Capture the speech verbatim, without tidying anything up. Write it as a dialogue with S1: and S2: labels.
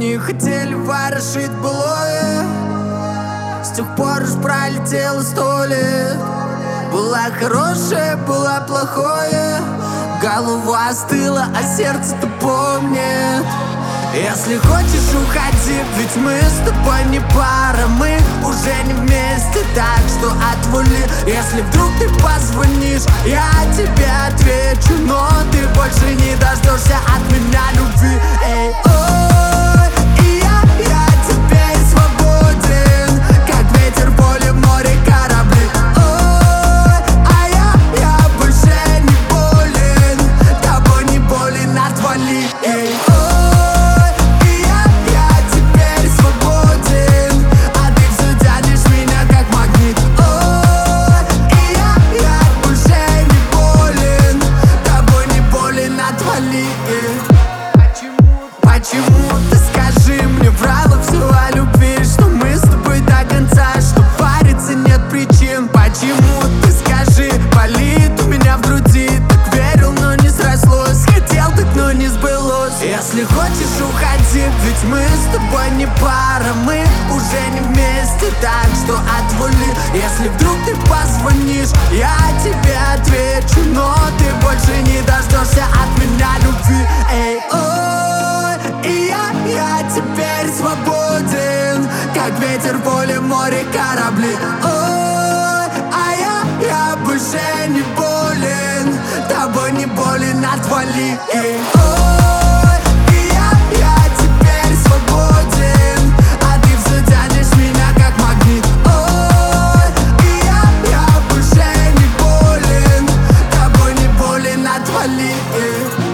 S1: не хотели ворошить былое. С тех пор уж пролетело сто лет. Была хорошая, была плохое. Голова остыла, а сердце-то помнит. Если хочешь, уходи, ведь мы с тобой не пара. Мы уже не вместе, так что отвали. Если вдруг ты позвонишь, я тебе отвечу, но ты больше не дождешься от меня любви. Эй, ой, и я, я теперь свободен, как ветер в поле, в море корабли. Ой, а я, я больше не болен, тобой не болен, отвали. Эй, почему ты, скажи мне, врала все о любви, что мы с тобой до конца, что париться нет причин? Почему ты, скажи, болит у меня в груди? Так верил, но не срослось, хотел так, но не сбылось. Если хочешь, уходи, ведь мы с тобой не пара. Мы уже не вместе, так что отвали. Если вдруг ты позвонишь, я тебе отвечу, но ты больше не дождешься от меня любви. Эй, я теперь свободен, как ветер в поле, в море корабли. Ой, а я, я больше не болен, тобой не болен, отвали. Эй, ой, и я, я теперь свободен, а ты все тянешь меня как магнит. Ой, и я, я больше не болен, тобой не болен, отвали. Эй.